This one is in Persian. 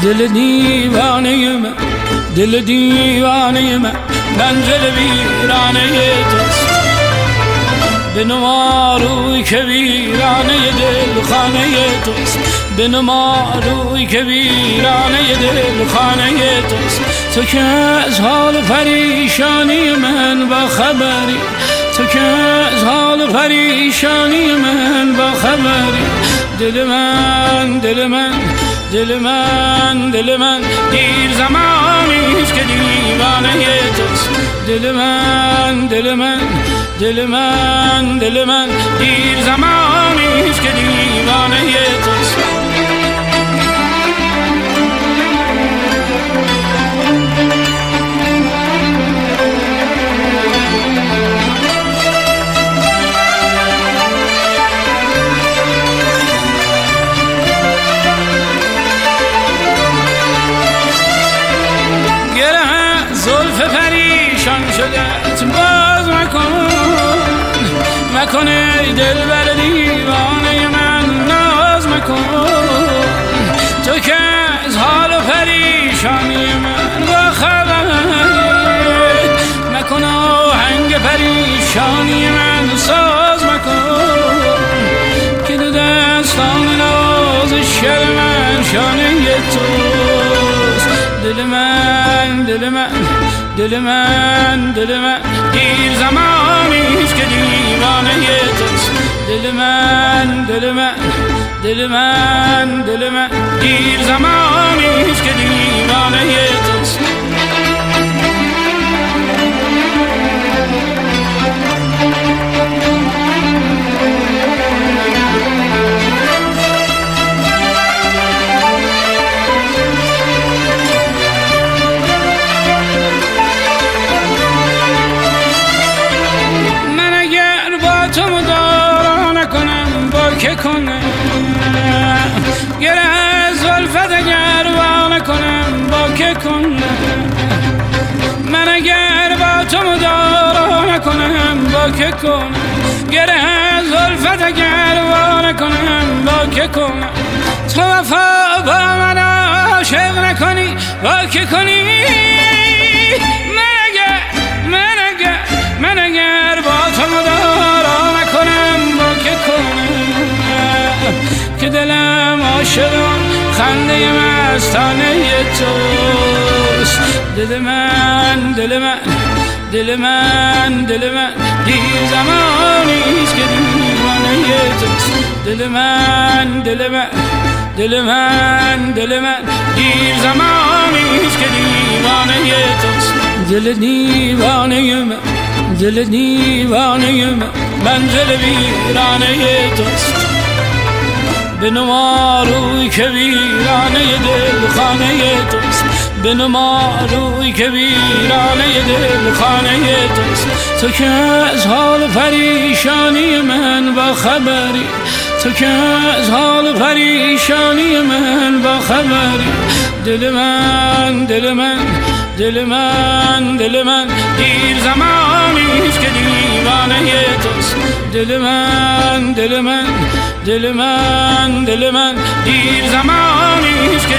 دل دیوانه من، دل دیوانه من، منزل ویرانه توست. بنما روی که ویرانه دل خانه توست، بنما روی که ویرانه دل خانه توست. تو که از حال پریشانی من با خبری، تو که از حال پریشانی من با خبری. دل من، دل من، دل من، دل من، دیر زمانیست که دیوانه توست. دل من، دل من، دل من، دل من، دیر زمانیست که دیوانه توست. باز مکن ای دل بر دیوانه من ناز مکن. تو که از حال و پریشانی من با خبری، مکن آهنگ پریشانی من ساز مکن. که دو دستان ناز شر من شانه توست. دل من، دل من، دل من، دل من، دیر زمانیست که دیوانه توست. دل من، دل من، دل من، دل من، دیر زمانیست که دیوانه توست. که کنم گر از زلفت اگر وا نکنم با که کنم. من اگر با تو مدارا نکنم با که کنم. گر از زلفت اگر وا نکنم با که کنم. تو وفا با من عاشق نکنی با که کنی. من اگر با تو مدارا نکنم با که کنم. که دلم عاشق خنده مستانه توست. دل من، دل من، دل من، دل من، دیر زمانیست که دیوانه توست. دل من، دل من، دل من، دل من، دیر زمانیست که دیوانه توست. دل دیوانه من، دل دیوانه من، منزل ویرانه توست. بنما روی که ویرانه دل خانه توست. بنما روی که ویرانه دل خانه توست. تو که از حال پریشانی من با خبری، تو که از حال پریشانی من با خبری. دل من، دل من، دل من، دل من، دیر زمانیست که دیوانه توست. دل من، دل من، دل من، دل من، دیر زمانیست که